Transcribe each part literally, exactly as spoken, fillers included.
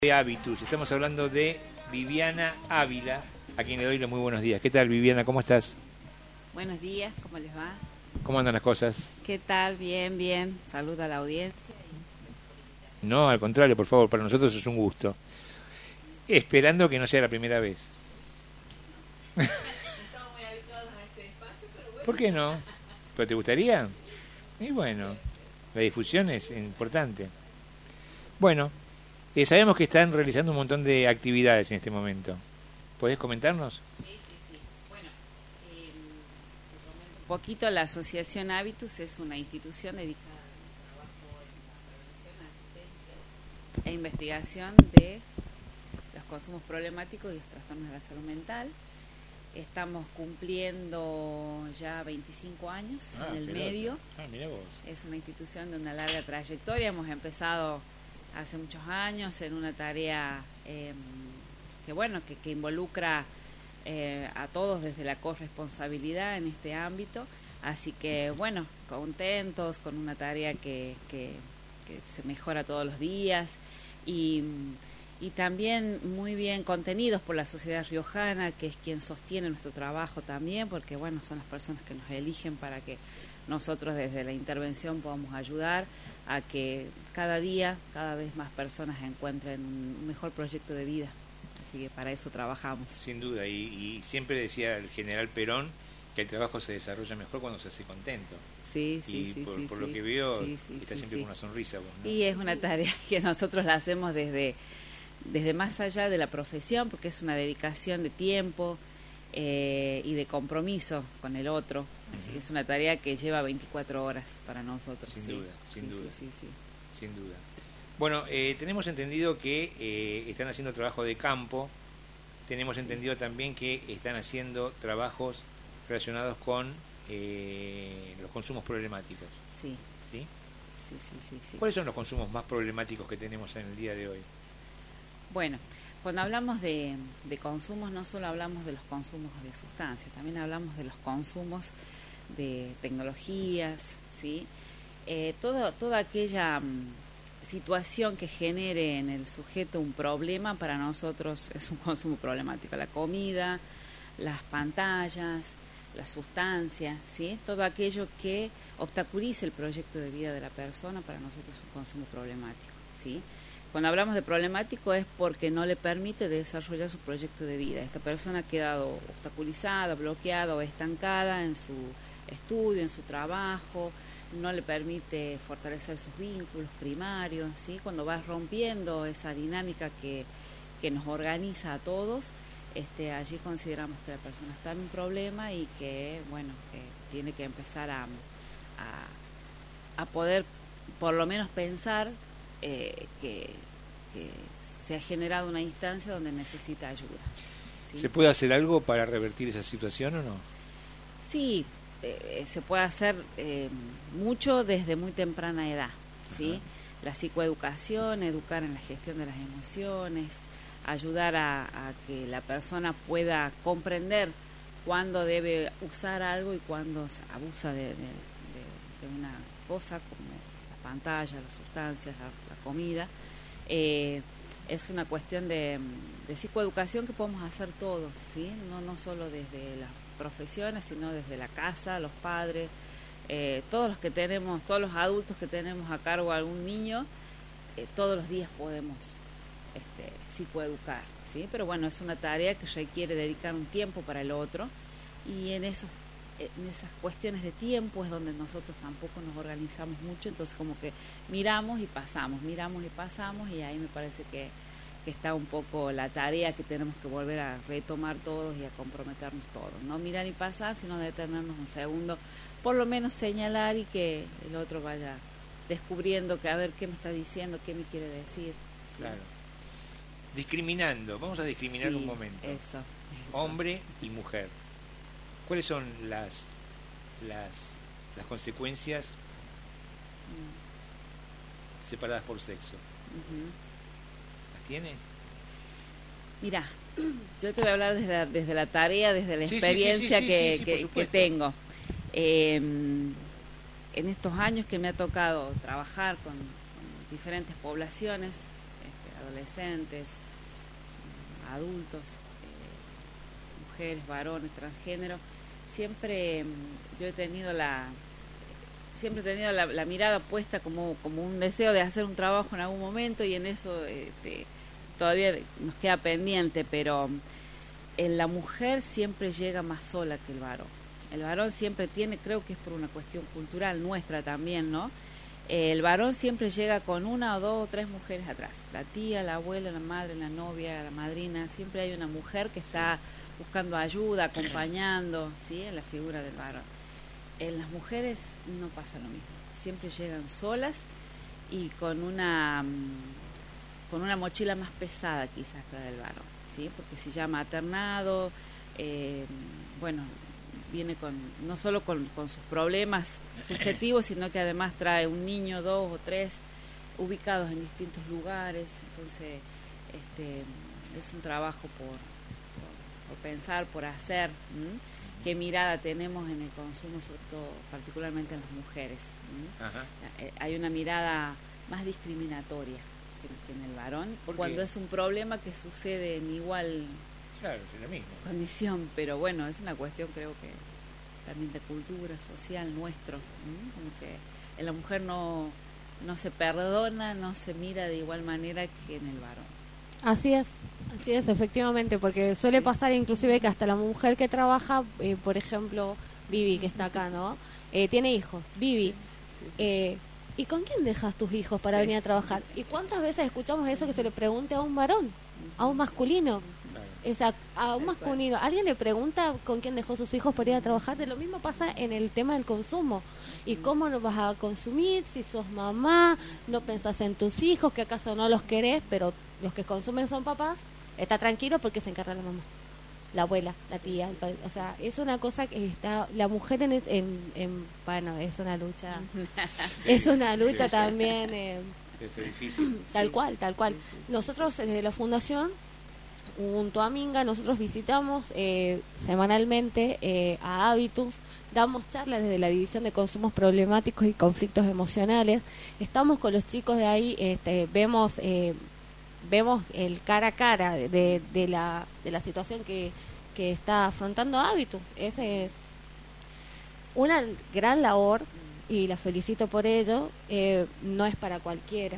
De Habitus. Estamos hablando de Viviana Ávila, a quien le doy los muy buenos días. ¿Qué tal, Viviana? ¿Cómo estás? Buenos días, ¿cómo les va? ¿Cómo andan las cosas? ¿Qué tal? Bien, bien. Saluda a la audiencia. No, al contrario, por favor, para nosotros es un gusto. Esperando que no sea la primera vez. Estamos muy habituados a este espacio, pero bueno. ¿Por qué no? ¿Pero te gustaría? Y bueno, la difusión es importante. Bueno, eh, sabemos que están realizando un montón de actividades en este momento. ¿Podés comentarnos? Sí, sí, sí. Bueno, eh, te comento un poquito. La Asociación Habitus es una institución dedicada al trabajo en la prevención, asistencia e investigación de los consumos problemáticos y los trastornos de la salud mental. Estamos cumpliendo ya veinticinco años Ah, en el pelota. medio. Ah, mirá vos. Es una institución de una larga trayectoria. Hemos empezado hace muchos años en una tarea eh, que bueno que, que involucra eh, a todos desde la corresponsabilidad en este ámbito, así que bueno, contentos con una tarea que, que, que se mejora todos los días y, y también muy bien contenidos por la sociedad riojana, que es quien sostiene nuestro trabajo también, porque bueno, son las personas que nos eligen para que nosotros desde la intervención podamos ayudar a que cada día, cada vez más personas encuentren un mejor proyecto de vida. Así que para eso trabajamos. Sin duda, y, y siempre decía el general Perón que el trabajo se desarrolla mejor cuando se hace contento. Sí, sí, y sí. por, sí, por sí, lo que veo, sí, sí, está sí, siempre sí. con una sonrisa vos, ¿no? Y es una tarea que nosotros la hacemos desde, desde más allá de la profesión, porque es una dedicación de tiempo eh, y de compromiso con el otro. Así que es una tarea que lleva veinticuatro horas para nosotros. Sin sí. duda, sin sí, duda. Sí, sí, sí. Sin duda. Bueno, eh, tenemos entendido que eh, están haciendo trabajo de campo. Tenemos entendido también que están haciendo trabajos relacionados con eh, los consumos problemáticos. Sí. ¿Sí? Sí, sí, sí, sí. ¿Cuáles son los consumos más problemáticos que tenemos en el día de hoy? Bueno, cuando hablamos de, de consumos, no solo hablamos de los consumos de sustancias, también hablamos de los consumos de tecnologías, ¿sí? Eh, todo, toda aquella mm, situación que genere en el sujeto un problema, para nosotros es un consumo problemático. La comida, las pantallas, las sustancias, ¿sí? Todo aquello que obstaculice el proyecto de vida de la persona, para nosotros es un consumo problemático, ¿sí? Cuando hablamos de problemático es porque no le permite desarrollar su proyecto de vida. Esta persona ha quedado obstaculizada, bloqueada o estancada en su estudio, en su trabajo, no le permite fortalecer sus vínculos primarios, ¿sí? Cuando va rompiendo esa dinámica que, que nos organiza a todos, este, allí consideramos que la persona está en un problema y que, bueno, que tiene que empezar a, a, a poder por lo menos pensar eh, que, que se ha generado una instancia donde necesita ayuda, ¿sí? ¿Se puede hacer algo para revertir esa situación o no? Sí, eh, se puede hacer eh, mucho desde muy temprana edad, ¿sí? Ajá. La psicoeducación, educar en la gestión de las emociones, ayudar a, a que la persona pueda comprender cuándo debe usar algo y cuándo abusa de, de, de, de una cosa como la pantalla, las sustancias, la, la comida. Eh, es una cuestión de, de psicoeducación que podemos hacer todos, ¿sí? No, no solo desde las profesiones, sino desde la casa, los padres, eh, todos los que tenemos, todos los adultos que tenemos a cargo a algún niño, eh, todos los días podemos este, psicoeducar, ¿sí? Pero bueno, es una tarea que requiere dedicar un tiempo para el otro, y en esos en esas cuestiones de tiempo es donde nosotros tampoco nos organizamos mucho, entonces como que miramos y pasamos, miramos y pasamos, y ahí me parece que, que está un poco la tarea que tenemos que volver a retomar todos y a comprometernos todos, no mirar y pasar, sino detenernos un segundo, por lo menos señalar y que el otro vaya descubriendo que a ver qué me está diciendo, qué me quiere decir, ¿sí? Claro. Discriminando, vamos a discriminar sí, un momento. Eso, eso. Hombre y mujer. ¿Cuáles son las las, las consecuencias mm. separadas por sexo? Uh-huh. ¿Las tiene? Mira, yo te voy a hablar desde la, desde la tarea, desde la sí, experiencia sí, sí, que, sí, sí, que, que tengo. Eh, en estos años que me ha tocado trabajar con, con diferentes poblaciones, este, adolescentes, adultos, eh, mujeres, varones, transgénero. Siempre yo he tenido la siempre he tenido la, la mirada puesta como, como un deseo de hacer un trabajo en algún momento, y en eso este, todavía nos queda pendiente, pero en la mujer siempre llega más sola que el varón. El varón siempre tiene, creo que es por una cuestión cultural nuestra también, ¿no? El varón siempre llega con una o dos o tres mujeres atrás, la tía, la abuela, la madre, la novia, la madrina. Siempre hay una mujer que está buscando ayuda, acompañando, ¿sí?, en la figura del varón. En las mujeres no pasa lo mismo, siempre llegan solas y con una con una mochila más pesada quizás que la del varón, ¿sí? Porque si ya maternado, eh, bueno, viene con no solo con, con sus problemas subjetivos, sino que además trae un niño, dos o tres, ubicados en distintos lugares. Entonces este es un trabajo por, por, por pensar, por hacer, ¿m? Qué mirada tenemos en el consumo, sobre todo particularmente en las mujeres. Ajá. Eh, hay una mirada más discriminatoria que, que en el varón, cuando es un problema que sucede en igual claro, es lo mismo. condición, pero bueno, es una cuestión, creo que también de cultura social nuestro, ¿m? Como que en la mujer no, no se perdona, no se mira de igual manera que en el varón. Así es, así es, efectivamente, porque suele sí. pasar inclusive que hasta la mujer que trabaja, eh, por ejemplo, Vivi, que está acá, ¿no? Eh, tiene hijos, Vivi, sí, sí, sí. Eh, ¿y con quién dejas tus hijos para sí. venir a trabajar? ¿Y cuántas veces escuchamos eso que se le pregunte a un varón, a un masculino? O sea, a un masculino, alguien le pregunta con quién dejó sus hijos para ir a trabajar. De lo mismo pasa en el tema del consumo. ¿Y cómo lo vas a consumir? Si sos mamá, no pensás en tus hijos, que acaso no los querés, pero los que consumen son papás. Está tranquilo porque se encarga la mamá, la abuela, la tía, el padre. O sea, es una cosa que está la mujer en, en, en bueno, es una lucha, es una lucha también. Eh, es difícil. Tal cual, tal cual. Nosotros desde la fundación, junto a Minga, nosotros visitamos eh, semanalmente eh, a Habitus, damos charlas desde la División de Consumos Problemáticos y Conflictos Emocionales. Estamos con los chicos de ahí, este, vemos eh, vemos el cara a cara de, de la de la situación que, que está afrontando Habitus. Esa es una gran labor y la felicito por ello. Eh, no es para cualquiera,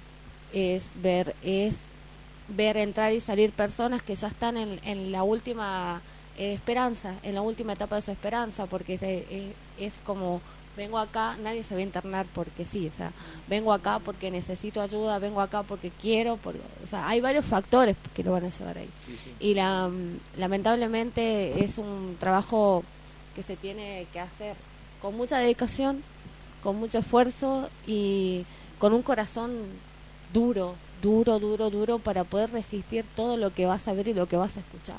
es ver es ver entrar y salir personas que ya están en, en la última eh, esperanza, en la última etapa de su esperanza, porque es, es, es como, vengo acá, nadie se va a internar porque sí, o sea, vengo acá porque necesito ayuda, vengo acá porque quiero, por, o sea, hay varios factores que lo van a llevar ahí. Sí, sí. Y la, lamentablemente es un trabajo que se tiene que hacer con mucha dedicación, con mucho esfuerzo y con un corazón duro, duro, duro, duro para poder resistir todo lo que vas a ver y lo que vas a escuchar,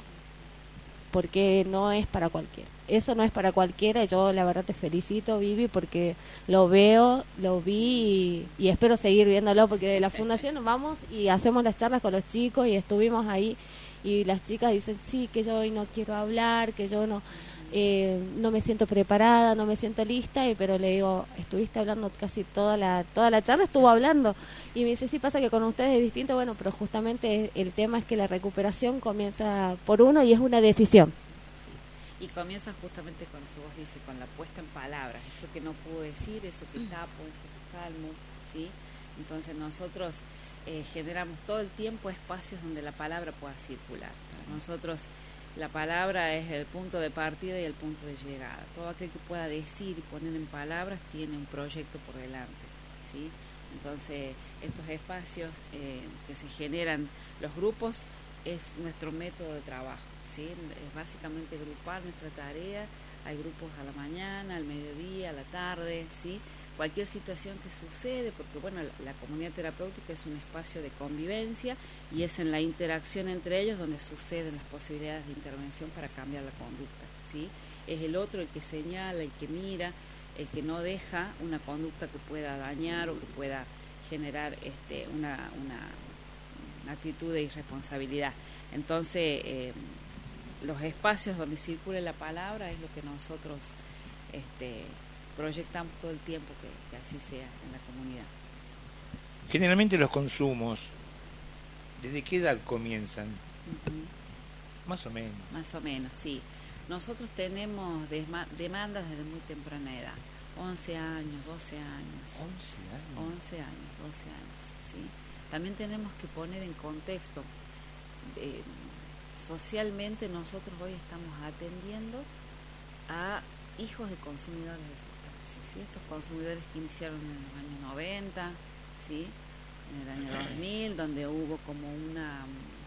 porque no es para cualquiera, eso no es para cualquiera. Yo la verdad te felicito, Vivi, porque lo veo, lo vi y, y espero seguir viéndolo, porque de la fundación vamos y hacemos las charlas con los chicos y estuvimos ahí y las chicas dicen, sí, que yo hoy no quiero hablar, que yo no eh, no me siento preparada, no me siento lista, y, pero le digo, estuviste hablando casi toda la toda la charla, estuvo hablando, y me dice, sí, pasa que con ustedes es distinto. Bueno, pero justamente el tema es que la recuperación comienza por uno y es una decisión. Sí. Y comienza justamente con lo que vos dices, con la puesta en palabras, eso que no puedo decir, eso que tapo, eso que calmo, ¿sí? Entonces nosotros eh, generamos todo el tiempo espacios donde la palabra pueda circular. Para nosotros la palabra es el punto de partida y el punto de llegada. Todo aquel que pueda decir y poner en palabras tiene un proyecto por delante, ¿sí? Entonces, estos espacios eh, que se generan, los grupos, es nuestro método de trabajo, ¿sí? Es básicamente grupar nuestra tarea. Hay grupos a la mañana, al mediodía, a la tarde, ¿sí? Cualquier situación que sucede, porque bueno, la, la comunidad terapéutica es un espacio de convivencia y es en la interacción entre ellos donde suceden las posibilidades de intervención para cambiar la conducta, ¿sí? Es el otro el que señala, el que mira, el que no deja una conducta que pueda dañar o que pueda generar este, una, una, una actitud de irresponsabilidad. Entonces, eh, los espacios donde circule la palabra es lo que nosotros este, proyectamos todo el tiempo que, que así sea en la comunidad. Generalmente los consumos ¿desde qué edad comienzan? Uh-huh. Más o menos. Más o menos, sí. Nosotros tenemos desma- demandas desde muy temprana edad, once años, doce años. once años. once años, doce años, ¿sí? También tenemos que poner en contexto, eh, socialmente nosotros hoy estamos atendiendo a hijos de consumidores de sustancias, ¿sí? Estos consumidores que iniciaron en los años noventa, ¿sí? En el año dos mil, donde hubo como una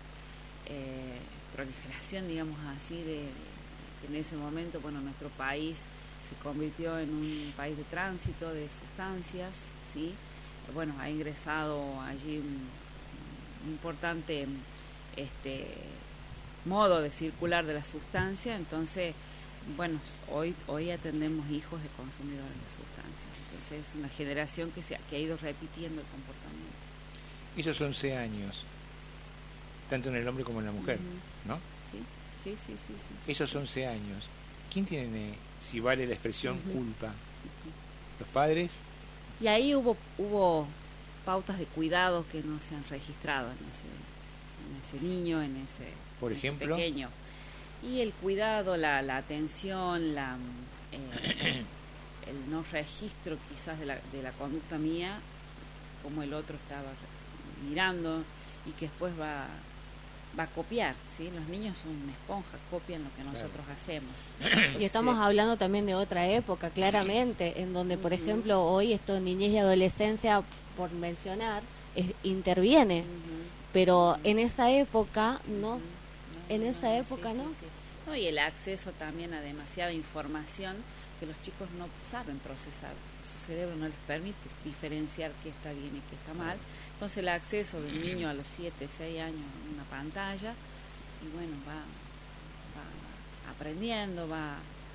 eh, proliferación, digamos así, de, de en ese momento, bueno, nuestro país se convirtió en un país de tránsito de sustancias, ¿sí? Bueno, ha ingresado allí un, un importante este modo de circular de la sustancia, entonces, bueno, hoy hoy atendemos hijos de consumidores de sustancias, entonces es una generación que se ha, que ha ido repitiendo el comportamiento. Esos once años, tanto en el hombre como en la mujer, Uh-huh. ¿no? Sí, sí, sí, sí, sí, sí. Esos once años, ¿quién tiene, si vale la expresión, Uh-huh. culpa? Uh-huh. ¿Los padres? Y ahí hubo hubo pautas de cuidado que no se han registrado en ese, en ese niño, en ese, Por en ese ejemplo, pequeño. Y el cuidado, la, la atención, la, eh, el no registro quizás de la, de la conducta mía, como el otro estaba mirando y que después va, va a copiar, ¿sí? Los niños son una esponja, copian lo que nosotros claro. hacemos. Y estamos Sí. hablando también de otra época, claramente, en donde, por ejemplo, hoy esto niñez y adolescencia, por mencionar, es, interviene, Uh-huh. pero en esa época no, Uh-huh. en esa época sí, no. sí, sí. No, y el acceso también a demasiada información que los chicos no saben procesar, su cerebro no les permite diferenciar qué está bien y qué está mal. Entonces el acceso de un niño a los siete, seis años a una pantalla, y bueno, va, va aprendiendo, va,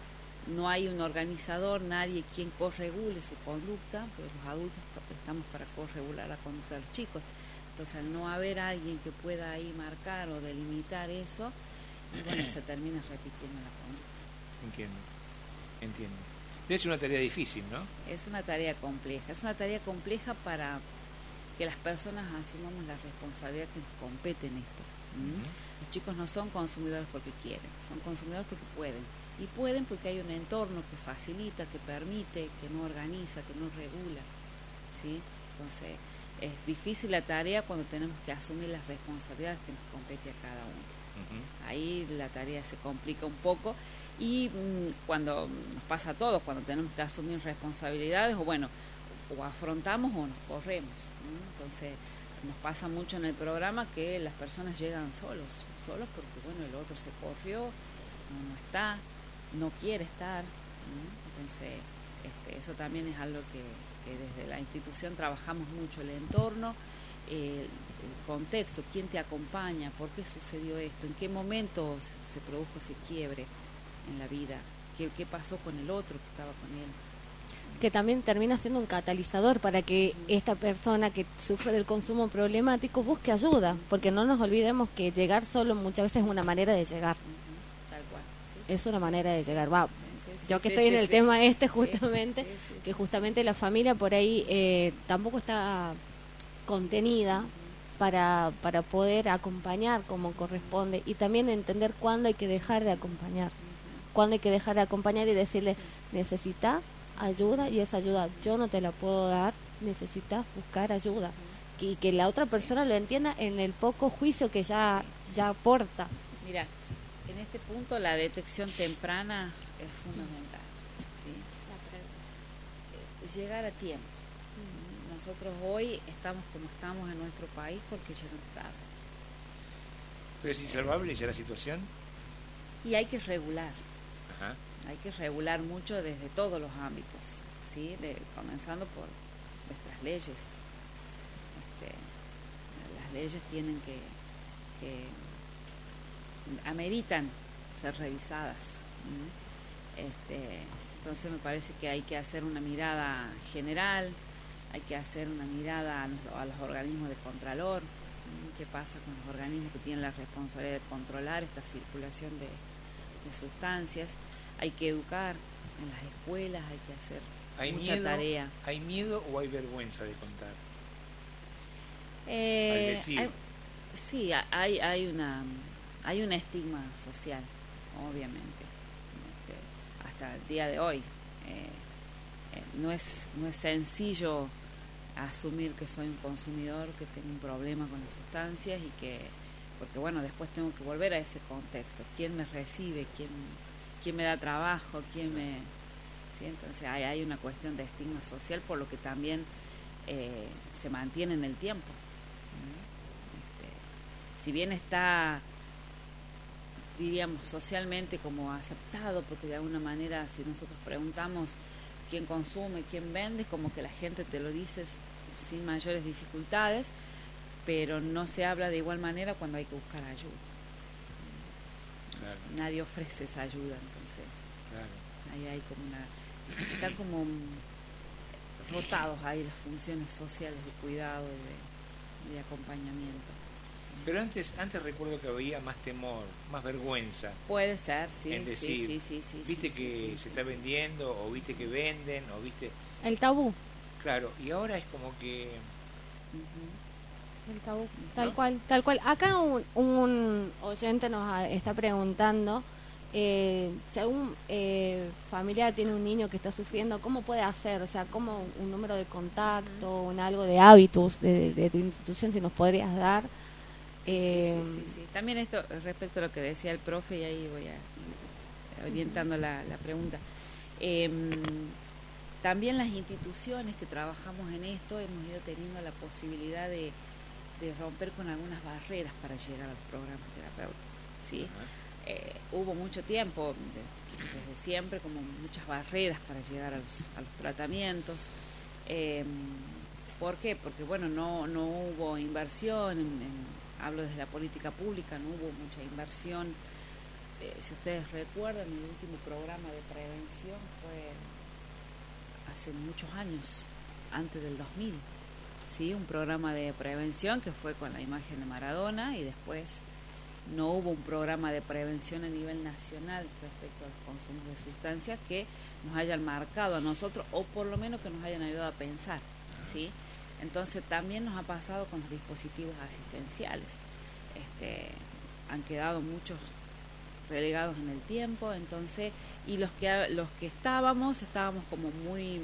no hay un organizador, nadie quien corregule su conducta, porque los adultos t- estamos para corregular la conducta de los chicos. Entonces al no haber alguien que pueda ahí marcar o delimitar eso, y bueno, se termina repitiendo la conducta. Entiendo, entiendo. Debe ser una tarea difícil, ¿no? Es una tarea compleja, es una tarea compleja para que las personas asumamos la responsabilidad que nos compete en esto. ¿Mm? Ujú. Los chicos no son consumidores porque quieren, son consumidores porque pueden. Y pueden porque hay un entorno que facilita, que permite, que no organiza, que no regula, ¿sí? Entonces, es difícil la tarea cuando tenemos que asumir las responsabilidades que nos compete a cada uno. Ujú. Ahí la tarea se complica un poco y mmm, cuando nos pasa a todos, cuando tenemos que asumir responsabilidades, o bueno, o afrontamos o nos corremos, ¿no? Entonces nos pasa mucho en el programa que las personas llegan solos, solos porque bueno, el otro se corrió, no, no está, no quiere estar, ¿no? Entonces este, eso también es algo que, que desde la institución trabajamos mucho, el entorno, eh, el contexto, quién te acompaña, por qué sucedió esto, en qué momento se, se produjo ese quiebre en la vida, qué, qué pasó con el otro que estaba con él. Que también termina siendo un catalizador para que esta persona que sufre del consumo problemático busque ayuda, porque no nos olvidemos que llegar solo muchas veces es una manera de llegar. Uh-huh. Tal cual. ¿Sí? Es una manera de llegar. Va, Sí, sí, sí, yo que sí, estoy sí, en el sí. tema este Sí, justamente, sí, sí, que sí. justamente la familia por ahí eh, tampoco está contenida Uh-huh. para, para poder acompañar como corresponde y también entender cuándo hay que dejar de acompañar, cuándo hay que dejar de acompañar y decirle, necesitas ayuda y esa ayuda yo no te la puedo dar, necesitas buscar ayuda y que la otra persona lo entienda en el poco juicio que ya, ya aporta. Mira, en este punto la detección temprana es fundamental, ¿sí? Eh, llegar a tiempo. Nosotros hoy estamos como estamos en nuestro país porque llegamos tarde. ¿Pero es insalvable ya la situación? Y hay que regular, Ajá. hay que regular mucho desde todos los ámbitos, ¿sí? De, comenzando por nuestras leyes. Este, las leyes tienen que, que ameritan ser revisadas. ¿Mm? Este, entonces me parece que hay que hacer una mirada general, hay que hacer una mirada a los, a los organismos de contralor, ¿Mm? qué pasa con los organismos que tienen la responsabilidad de controlar esta circulación de, de sustancias, hay que educar en las escuelas, hay que hacer ¿Hay mucha miedo, tarea. ¿Hay miedo o hay vergüenza de contar? Eh, Al decir. hay- Sí, hay hay una hay un estigma social, obviamente, este, hasta el día de hoy. Eh, eh, no es no es sencillo asumir que soy un consumidor, que tengo un problema con las sustancias y que, porque bueno, después tengo que volver a ese contexto. ¿Quién me recibe? ¿Quién, quién me da trabajo? ¿Quién me...? ¿Sí? Entonces hay, hay una cuestión de estigma social, por lo que también eh, se mantiene en el tiempo. Este, si bien está, diríamos, socialmente como aceptado, porque de alguna manera si nosotros preguntamos quién consume, quién vende, como que la gente te lo dice sin mayores dificultades, pero no se habla de igual manera cuando hay que buscar ayuda. Claro. Nadie ofrece esa ayuda, entonces Claro. ahí hay como una... Están como rotados ahí las funciones sociales de cuidado y de, de acompañamiento. Pero antes antes recuerdo que había más temor, más vergüenza. Puede ser, sí, en decir, sí, sí, sí, sí, viste sí, que sí, se sí, está sí. vendiendo, o viste que venden, o viste... El tabú. Claro, y ahora es como que... Ujú. El tabú. Tal ¿No? cual, tal cual. Acá un, un oyente nos ha- está preguntando eh, si algún eh, familiar tiene un niño que está sufriendo, ¿cómo puede hacer? O sea, ¿cómo un número de contacto, un algo de hábitos de, de tu institución, si nos podrías dar? Sí, Eh, sí, sí, sí, sí. También esto respecto a lo que decía el profe, y ahí voy a orientando la, la pregunta. Eh, también las instituciones que trabajamos en esto hemos ido teniendo la posibilidad de, de romper con algunas barreras para llegar a los programas terapéuticos, ¿sí? Eh, hubo mucho tiempo, de, desde siempre, como muchas barreras para llegar a los, a los tratamientos. Eh, ¿Por qué? Porque, bueno, no, no hubo inversión, en, en, hablo desde la política pública, no hubo mucha inversión. Eh, si ustedes recuerdan, el último programa de prevención fue hace muchos años, antes del dos mil, ¿sí? Un programa de prevención que fue con la imagen de Maradona, y después no hubo un programa de prevención a nivel nacional respecto a los consumos de sustancias que nos hayan marcado a nosotros, o por lo menos que nos hayan ayudado a pensar, ¿sí? Entonces también nos ha pasado con los dispositivos asistenciales. Este, han quedado muchos relegados en el tiempo, entonces, y los que los que estábamos, estábamos como muy,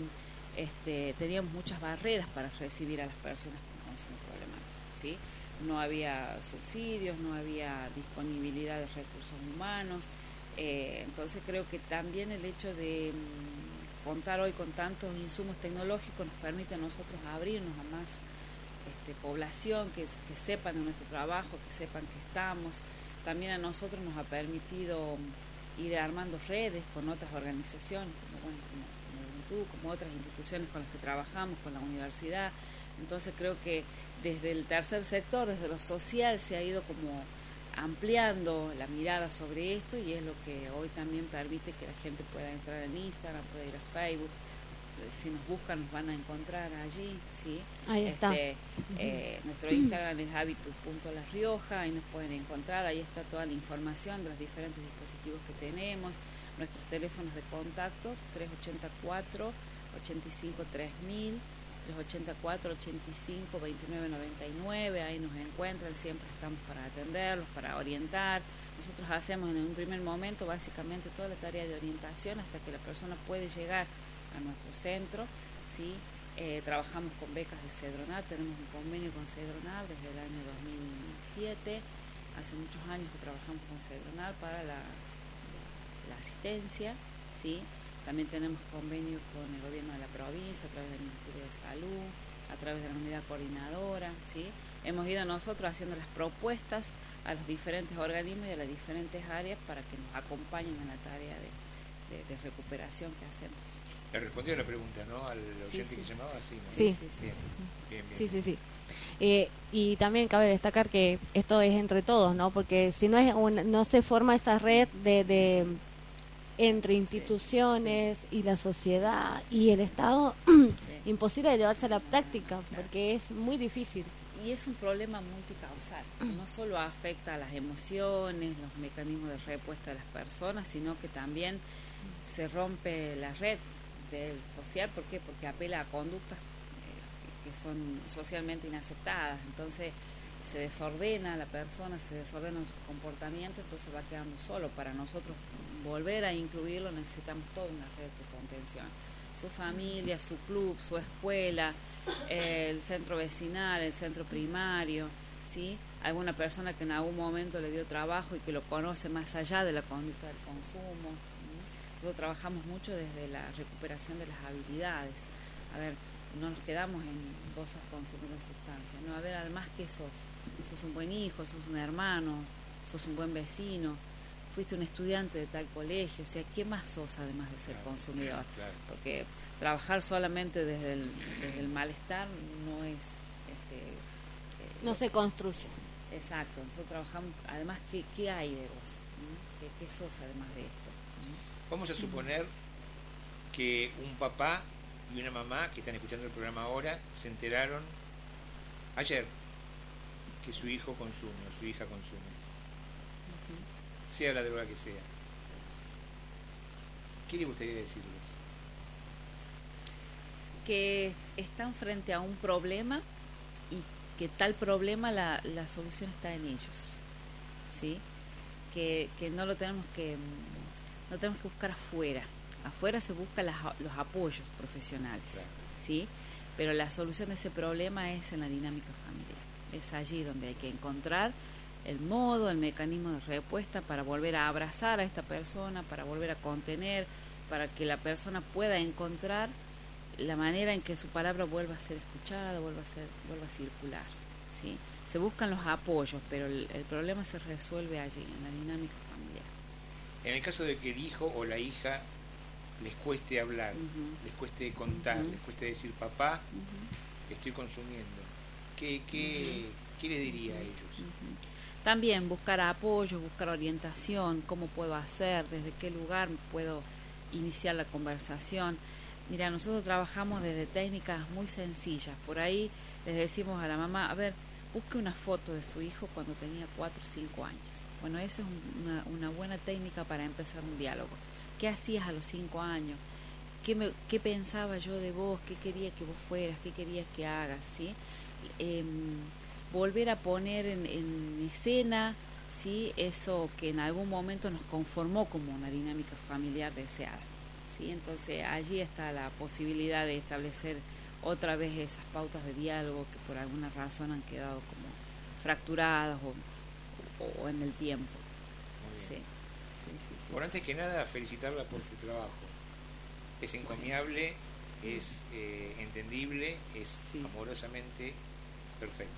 este, teníamos muchas barreras para recibir a las personas con consumo problemático, ¿sí? No había subsidios, no había disponibilidad de recursos humanos, eh, entonces creo que también el hecho de mm, contar hoy con tantos insumos tecnológicos nos permite a nosotros abrirnos a más este, población, que, que sepan de nuestro trabajo, que sepan que estamos. También a nosotros nos ha permitido ir armando redes con otras organizaciones, como, bueno, como, como Juventud, como otras instituciones con las que trabajamos, con la universidad. Entonces creo que desde el tercer sector, desde lo social, se ha ido como ampliando la mirada sobre esto, y es lo que hoy también permite que la gente pueda entrar en Instagram, pueda ir a Facebook. Si nos buscan nos van a encontrar allí, ¿sí? Ahí está. Este, eh, nuestro Instagram es habitus punto la rioja, ahí nos pueden encontrar, ahí está toda la información de los diferentes dispositivos que tenemos, nuestros teléfonos de contacto, tres ochenta y cuatro, ochenta y cinco, tres mil, tres ochenta y cuatro, ochenta y cinco, veintinueve noventa y nueve, ahí nos encuentran, siempre estamos para atenderlos, para orientar. Nosotros hacemos en un primer momento básicamente toda la tarea de orientación hasta que la persona puede llegar a nuestro centro, ¿sí? Eh, trabajamos con becas de Cedronar, tenemos un convenio con Cedronar desde el año dos mil siete, hace muchos años que trabajamos con Cedronar para la, la, la asistencia, ¿sí? También tenemos convenio con el gobierno de la provincia a través del Ministerio de Salud, a través de la unidad coordinadora, ¿sí? Hemos ido nosotros haciendo las propuestas a los diferentes organismos y a las diferentes áreas para que nos acompañen en la tarea de, de, de recuperación que hacemos. Le respondió la pregunta, ¿no? Al oyente sí. que llamaba, sí, ¿no? Sí. Sí, sí, Bien, sí. bien, bien. Sí, sí, sí. Eh, y también cabe destacar que esto es entre todos, ¿no? Porque si no es una- no se forma esa red de, de entre instituciones y la sociedad y el Estado, Sí. imposible de llevarse a la práctica, porque es muy difícil. Y es un problema multicausal, que no solo afecta a las emociones, los mecanismos de respuesta de las personas, sino que también se rompe la red del social. ¿Por qué? Porque apela a conductas eh, que son socialmente inaceptadas. Entonces, se desordena la persona, se desordenan sus comportamientos, entonces va quedando solo. Para nosotros volver a incluirlo necesitamos toda una red de contención. Su familia, su club, su escuela, eh, el centro vecinal, el centro primario, ¿sí? Alguna persona que en algún momento le dio trabajo y que lo conoce más allá de la conducta del consumo. ¿sí? Nosotros trabajamos mucho desde la recuperación de las habilidades. A ver, no nos quedamos en vos sos consumidor de sustancias, no, a ver, además que sos, sos un buen hijo, sos un hermano, sos un buen vecino, fuiste un estudiante de tal colegio, o sea, ¿qué más sos además de ser claro, consumidor? Claro. Porque trabajar solamente desde el, desde el malestar no es... Este, eh, no se construye. Exacto, nosotros trabajamos, además, ¿qué, qué hay de vos? ¿Qué, ¿Qué sos además de esto? Vamos a suponer que un papá y una mamá que están escuchando el programa ahora se enteraron ayer que su hijo consume o su hija consume, uh-huh. sea la droga que sea. ¿Qué le gustaría decirles? Que están frente a un problema y que tal problema la, la solución está en ellos, ¿sí? Que, que no lo tenemos que no tenemos que buscar afuera. Afuera se buscan las, los apoyos profesionales, claro. ¿sí? Pero la solución de ese problema es en la dinámica familiar. Es allí donde hay que encontrar el modo, el mecanismo de respuesta para volver a abrazar a esta persona, para volver a contener, para que la persona pueda encontrar la manera en que su palabra vuelva a ser escuchada, vuelva a ser, vuelva a circular, ¿sí? Se buscan los apoyos, pero el, el problema se resuelve allí, en la dinámica familiar. En el caso de que el hijo o la hija les cueste hablar, uh-huh. les cueste contar, uh-huh. les cueste decir, papá, uh-huh. estoy consumiendo, ¿qué, qué, uh-huh. ¿qué le diría a ellos? Uh-huh. También buscar apoyo, buscar orientación, cómo puedo hacer, desde qué lugar puedo iniciar la conversación. Mira, nosotros trabajamos desde técnicas muy sencillas, por ahí les decimos a la mamá, a ver, busque una foto de su hijo cuando tenía cuatro o cinco años. Bueno, eso es una, una buena técnica para empezar un diálogo. ¿Qué hacías a los cinco años? ¿Qué, me, ¿Qué pensaba yo de vos? ¿Qué quería que vos fueras? ¿Qué querías que hagas? ¿Sí? Eh, volver a poner en, en escena, ¿sí? Eso que en algún momento nos conformó como una dinámica familiar deseada, ¿sí? Entonces allí está la posibilidad de establecer otra vez esas pautas de diálogo que por alguna razón han quedado como fracturadas o, o, o en el tiempo. Sí. Sí, sí, sí. Por antes que nada, felicitarla por su trabajo. Es encomiable, bueno. es eh, entendible, es sí. amorosamente perfecto.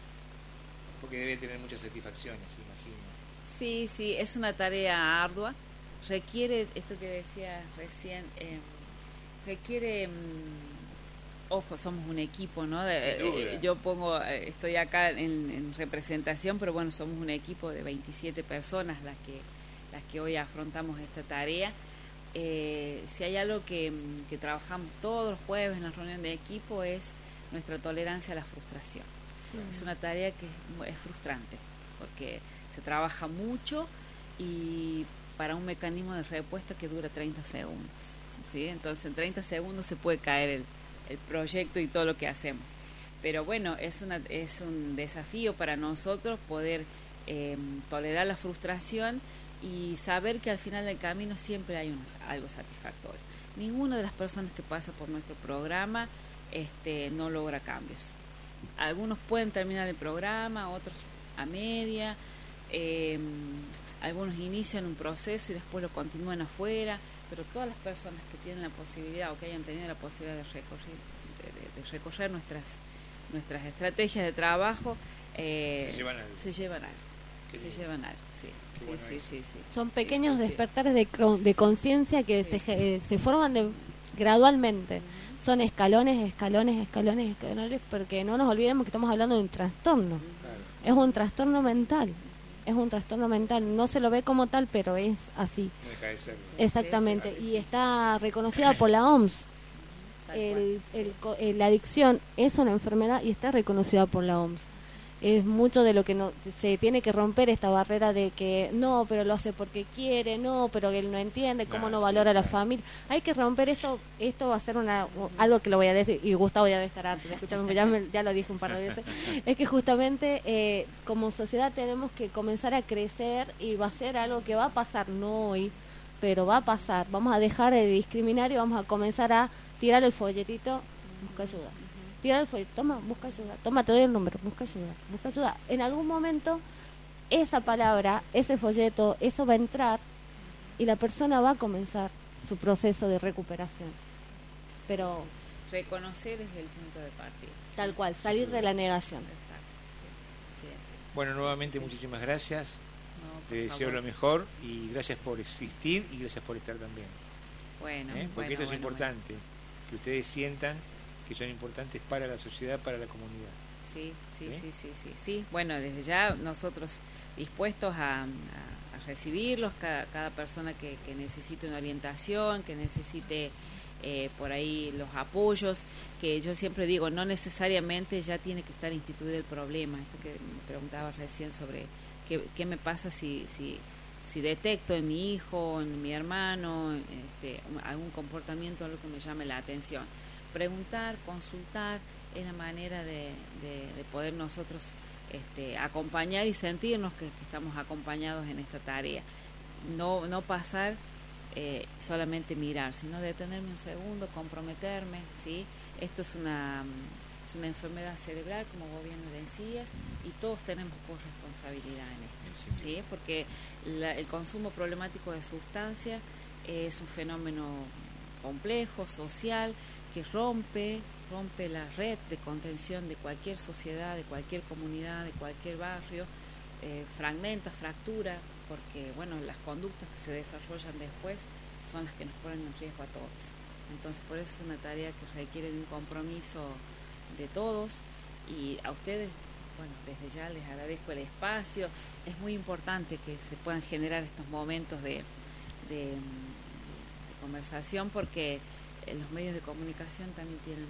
Porque debe tener muchas satisfacciones, imagino. Sí, sí, es una tarea ardua. Requiere, esto que decía recién, eh, requiere... Mmm, ojo, somos un equipo, ¿no? De, eh, yo pongo, eh, estoy acá en, en representación, pero bueno, somos un equipo de veintisiete personas las que las que hoy afrontamos esta tarea. Eh, si hay algo que, que trabajamos todos los jueves en la reunión de equipo es nuestra tolerancia a la frustración. Mm. Es una tarea que es, es frustrante, porque se trabaja mucho y para un mecanismo de respuesta que dura treinta segundos, ¿sí? Entonces en treinta segundos se puede caer el el proyecto y todo lo que hacemos. Pero bueno, es una es un desafío para nosotros poder eh, tolerar la frustración y saber que al final del camino siempre hay un, algo satisfactorio. Ninguna de las personas que pasa por nuestro programa este, no logra cambios. Algunos pueden terminar el programa, otros a media, eh, algunos inician un proceso y después lo continúan afuera, pero todas las personas que tienen la posibilidad o que hayan tenido la posibilidad de recorrer, de, de, de recorrer nuestras nuestras estrategias de trabajo eh, se llevan algo. Se llevan algo, se llevan algo, sí, sí, bueno sí, sí, sí. Son pequeños sí, sí, despertares de, de conciencia que sí, se, sí. se forman de, gradualmente. Uh-huh. Son escalones, escalones, escalones, escalones, porque no nos olvidemos que estamos hablando de un trastorno. Uh-huh. Es un trastorno mental. Es un trastorno mental, no se lo ve como tal, pero es así. Exactamente, y está reconocida por la O M S. El, el, el, la adicción es una enfermedad y está reconocida por la O M S. es mucho de lo que no, se tiene que romper esta barrera de que no, pero lo hace porque quiere, no, pero que él no entiende, cómo Ah, no sí, valora a la claro. familia. Hay que romper esto, esto va a ser una algo que lo voy a decir, y Gustavo ya debe estar harto, escúchame, ya, me- ya lo dije un par de veces, es que justamente eh, como sociedad tenemos que comenzar a crecer y va a ser algo que va a pasar, no hoy, pero va a pasar. Vamos a dejar de discriminar y vamos a comenzar a tirar el folletito, busca ayuda. Tirar el folleto, toma, busca ayuda, toma, te doy el número, busca ayuda, busca ayuda. En algún momento esa palabra, ese folleto, eso va a entrar y la persona va a comenzar su proceso de recuperación. Pero Sí. Reconocer es el punto de partida. tal cual, salir de la negación. Exacto, sí, así es. Bueno, Sí, nuevamente sí, sí. muchísimas gracias. No, por Le deseo favor. lo mejor y gracias por existir y gracias por estar también. Bueno, ¿eh? Porque bueno, esto es bueno, importante, que ustedes sientan que son importantes para la sociedad, para la comunidad. bueno. Sí, sí, ¿Sí? sí, sí, sí, sí. Bueno, desde ya nosotros dispuestos a, a- a recibirlos, cada, cada persona que, que necesite una orientación, que necesite eh, por ahí los apoyos, que yo siempre digo, no necesariamente ya tiene que estar instituido el problema. Esto que me preguntaba recién sobre qué, qué me pasa si, si, si detecto en mi hijo, en mi hermano, este, algún comportamiento, algo que me llame la atención. Preguntar, consultar, es la manera de, de, de poder nosotros este, acompañar y sentirnos que, que estamos acompañados en esta tarea. No, no pasar eh, solamente mirar, sino detenerme un segundo, comprometerme, ¿sí? Esto es una, es una enfermedad cerebral, como vos bien lo decías, y todos tenemos corresponsabilidad en esto, ¿sí? Porque la, el consumo problemático de sustancias es un fenómeno complejo, social, que rompe, rompe la red de contención de cualquier sociedad, de cualquier comunidad, de cualquier barrio, eh, fragmenta, fractura, porque bueno, las conductas que se desarrollan después son las que nos ponen en riesgo a todos. Entonces, por eso es una tarea que requiere de un compromiso de todos, y a ustedes, bueno, desde ya les agradezco el espacio. Es muy importante que se puedan generar estos momentos de, de, de conversación, porque los medios de comunicación también tienen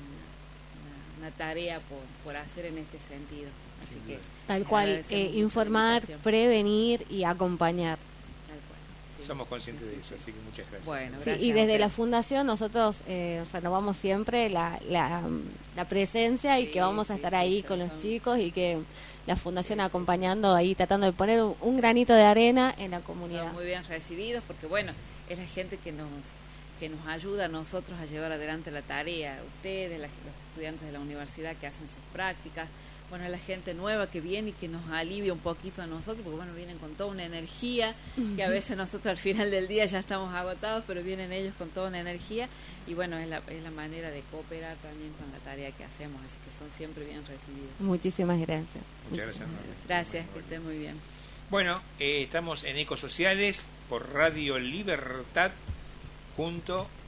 una, una, una tarea por, por hacer en este sentido. Así Sin que duda. Tal les cual, agradecemos eh, mucho la informar, invitación. prevenir y acompañar. Tal cual, sí. Somos conscientes Sí, de sí, eso, sí. así que muchas gracias. Bueno, Sí, gracias y a desde la ustedes. fundación nosotros eh, renovamos siempre la, la, la presencia y Sí, que vamos a sí, estar sí, ahí son- con los son- chicos y que la fundación Sí, sí, acompañando ahí, tratando de poner un, un granito de arena en la comunidad. Son muy bien recibidos, porque bueno, es la gente que nos que nos ayuda a nosotros a llevar adelante la tarea. Ustedes, la- los estudiantes de la universidad que hacen sus prácticas, bueno, la gente nueva que viene y que nos alivia un poquito a nosotros, porque bueno, vienen con toda una energía, que a veces nosotros al final del día ya estamos agotados, pero vienen ellos con toda una energía, y bueno, es la, es la manera de cooperar también con la tarea que hacemos, así que son siempre bien recibidos. Muchísimas gracias. Muchas gracias. Norma. Gracias, que estén muy bien. Bueno, eh, estamos en Ecosociales por Radio Libertad junto